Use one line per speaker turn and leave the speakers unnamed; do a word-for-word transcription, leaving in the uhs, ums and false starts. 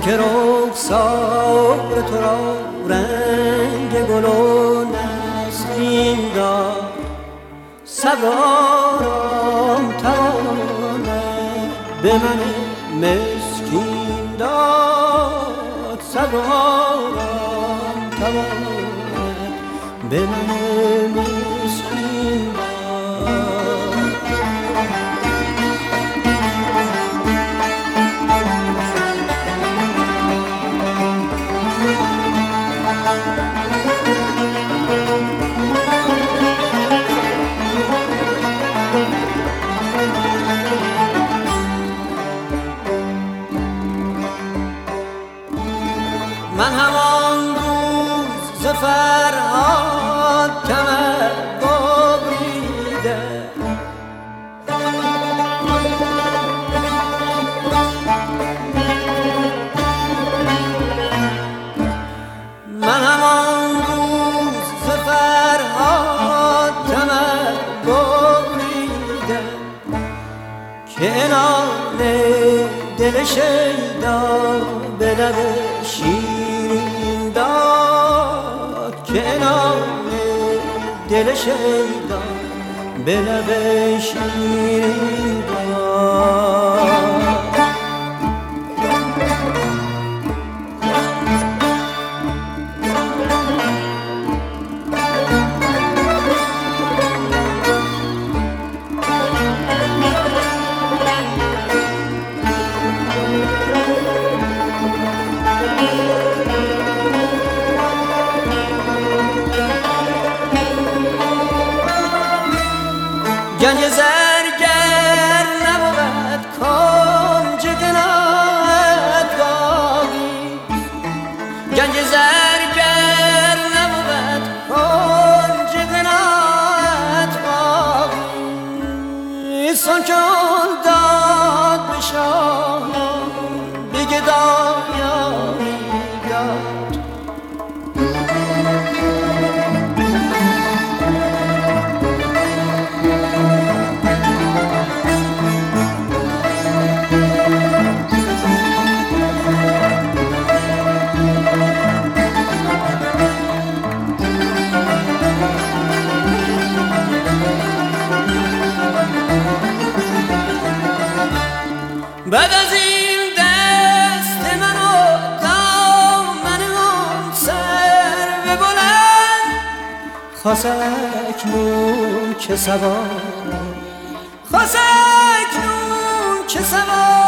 که رخسار تو را رنگ گل و نسرین داد، سوارم تواند به من مسکین داد، سوارم تواند به من مسکین داد. من همان روز ز فرهاد کمر ببریده، من همان روز ز فرهاد کمر ببریده که عنان دل شیدا به لب شیرین داد، که عنان دل شیدا به لب شیرین داد. گنج زرگر نبود کنج قناعت باقی، گنج زرگر نبود کنج قناعت باقی، سان چون داد به شاه به گدایایی داد. بعد از این دست من و دامن اون سرو بلند، خواست اکنون که سوار، خواست اکنون که سوار